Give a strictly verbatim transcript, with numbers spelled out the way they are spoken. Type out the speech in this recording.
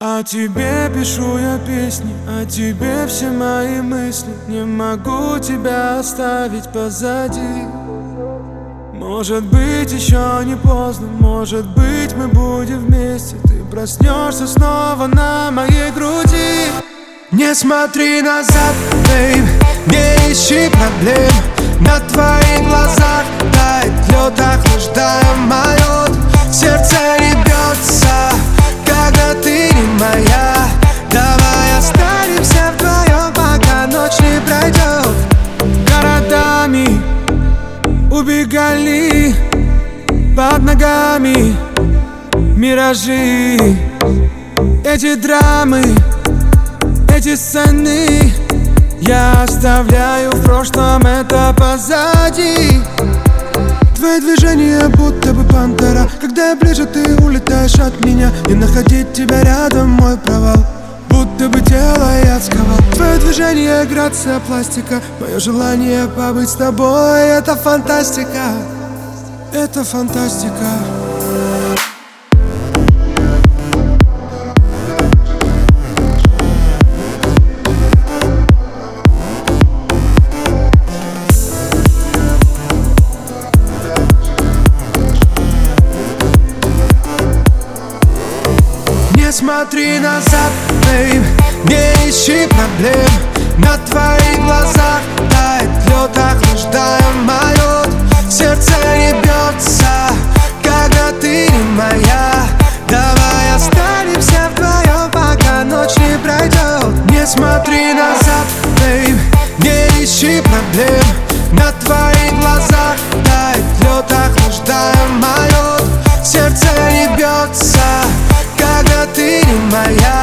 О тебе пишу я песни, о тебе все мои мысли. Не могу тебя оставить позади. Может быть, еще не поздно, может быть, мы будем вместе. Ты проснешься снова на моей груди. Не смотри назад, бейб, не ищи проблем. На твоих глазах тает лед, охлаждая мое. Сердце не бьется, когда ты не моя. Давай останемся вдвоем, пока ночь не пройдет. Городами убегали под ногами миражи. Эти драмы, эти сцены я оставляю в прошлом, это позади. Твои движения будто бы пантера. Когда я ближе, ты улетаешь от меня. Не находить тебя рядом мой провал, будто бы тело я сковал. Твое движение грация пластика. Мое желание побыть с тобой, это фантастика. Это фантастика. Не смотри назад, бейб, не ищи проблем. На твоих глазах тает лед, охлаждая мое. Сердце не бьется, когда ты не моя. Давай останемся вдвоем, пока ночь не пройдет. Не смотри назад, бейб, не ищи проблем. На твоих глазах тает лед, охлаждая мое. Сердце не бьется, когда ты не моя.